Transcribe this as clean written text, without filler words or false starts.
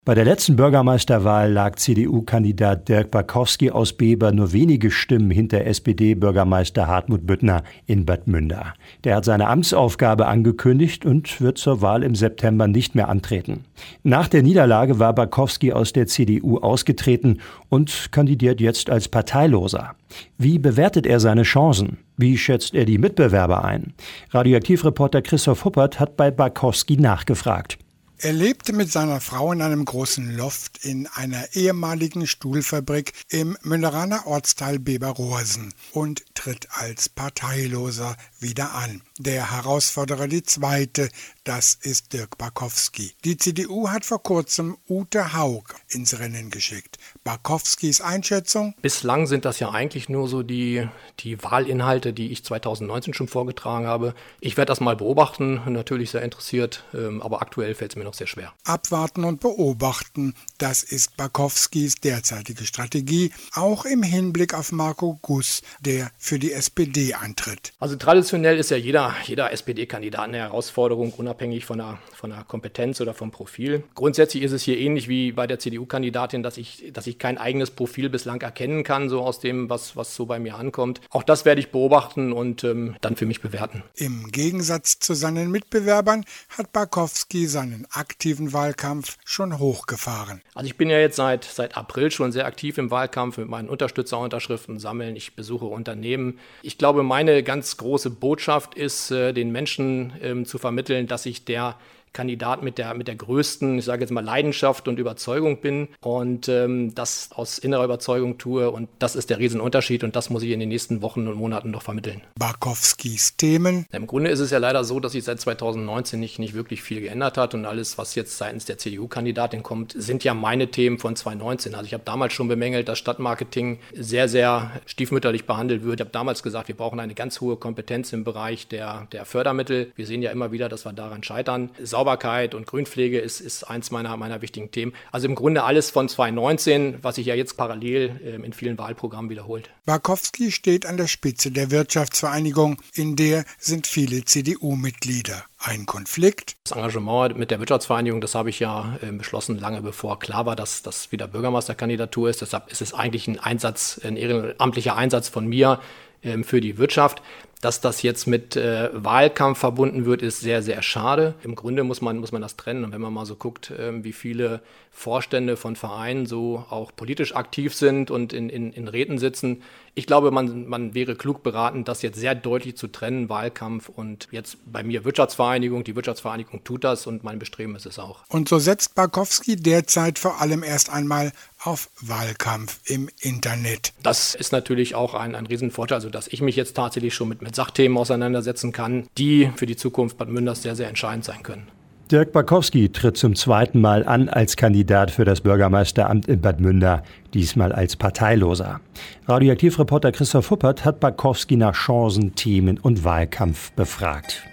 Bei der letzten Bürgermeisterwahl lag CDU-Kandidat Dirk Bakowski aus Beber nur wenige Stimmen hinter SPD-Bürgermeister Hartmut Büttner in Bad Münder. Der hat seine Amtsaufgabe angekündigt und wird zur Wahl im September nicht mehr antreten. Nach der Niederlage war Bakowski aus der CDU ausgetreten und kandidiert jetzt als Parteiloser. Wie bewertet er seine Chancen? Wie schätzt er die Mitbewerber ein? Radioaktivreporter Christoph Huppert hat bei Bakowski nachgefragt. Er lebte mit seiner Frau in einem großen Loft in einer ehemaligen Stuhlfabrik im Münderaner Ortsteil Beber-Rohrsen und tritt als Parteiloser wieder an. Der Herausforderer die Zweite, das ist Dirk Bakowski. Die CDU hat vor kurzem Ute Haug ins Rennen geschickt. Bakowskis Einschätzung? Bislang sind das ja eigentlich nur so die Wahlinhalte, die ich 2019 schon vorgetragen habe. Ich werde das mal beobachten, natürlich sehr interessiert, aber aktuell fällt es mir noch sehr schwer. Abwarten und beobachten, das ist Bakowskis derzeitige Strategie, auch im Hinblick auf Marco Guss, der für die SPD antritt. Also traditionell ist ja jeder SPD-Kandidat eine Herausforderung, unabhängig von der Kompetenz oder vom Profil. Grundsätzlich ist es hier ähnlich wie bei der CDU-Kandidatin, dass ich kein eigenes Profil bislang erkennen kann, so aus dem, was so bei mir ankommt. Auch das werde ich beobachten und dann für mich bewerten. Im Gegensatz zu seinen Mitbewerbern hat Bakowski seinen aktiven Wahlkampf schon hochgefahren. Also ich bin ja jetzt seit April schon sehr aktiv im Wahlkampf mit meinen Unterstützerunterschriften sammeln. Ich besuche Unternehmen. Ich glaube, meine ganz große Botschaft ist, den Menschen zu vermitteln, dass ich der Kandidat mit der größten, ich sage jetzt mal, Leidenschaft und Überzeugung bin und das aus innerer Überzeugung tue. Und das ist der Riesenunterschied und das muss ich in den nächsten Wochen und Monaten noch vermitteln. Bakowskis Themen? Im Grunde ist es ja leider so, dass sich seit 2019 nicht wirklich viel geändert hat und alles, was jetzt seitens der CDU-Kandidatin kommt, sind ja meine Themen von 2019. Also ich habe damals schon bemängelt, dass Stadtmarketing sehr, sehr stiefmütterlich behandelt wird. Ich habe damals gesagt, wir brauchen eine ganz hohe Kompetenz im Bereich der Fördermittel. Wir sehen ja immer wieder, dass wir daran scheitern. Sauberkeit und Grünpflege ist eins meiner wichtigen Themen. Also im Grunde alles von 2019, was sich ja jetzt parallel in vielen Wahlprogrammen wiederholt. Bakowski steht an der Spitze der Wirtschaftsvereinigung, in der sind viele CDU-Mitglieder. Ein Konflikt? Das Engagement mit der Wirtschaftsvereinigung, das habe ich ja beschlossen, lange bevor klar war, dass das wieder Bürgermeisterkandidatur ist. Deshalb ist es eigentlich ein ehrenamtlicher Einsatz von mir für die Wirtschaft. Dass das jetzt mit Wahlkampf verbunden wird, ist sehr, sehr schade. Im Grunde muss man das trennen. Und wenn man mal so guckt, wie viele Vorstände von Vereinen so auch politisch aktiv sind und in Räten sitzen, ich glaube, man wäre klug beraten, das jetzt sehr deutlich zu trennen, Wahlkampf und jetzt bei mir Wirtschaftsvereinigung. Die Wirtschaftsvereinigung tut das und mein Bestreben ist es auch. Und so setzt Bakowski derzeit vor allem erst einmal auf Wahlkampf im Internet. Das ist natürlich auch ein Riesenvorteil, also dass ich mich jetzt tatsächlich schon mit Sachthemen auseinandersetzen kann, die für die Zukunft Bad Münders sehr, sehr entscheidend sein können. Dirk Bakowski tritt zum zweiten Mal an als Kandidat für das Bürgermeisteramt in Bad Münder, diesmal als Parteiloser. Radioaktivreporter Christoph Huppert hat Bakowski nach Chancen, Themen und Wahlkampf befragt.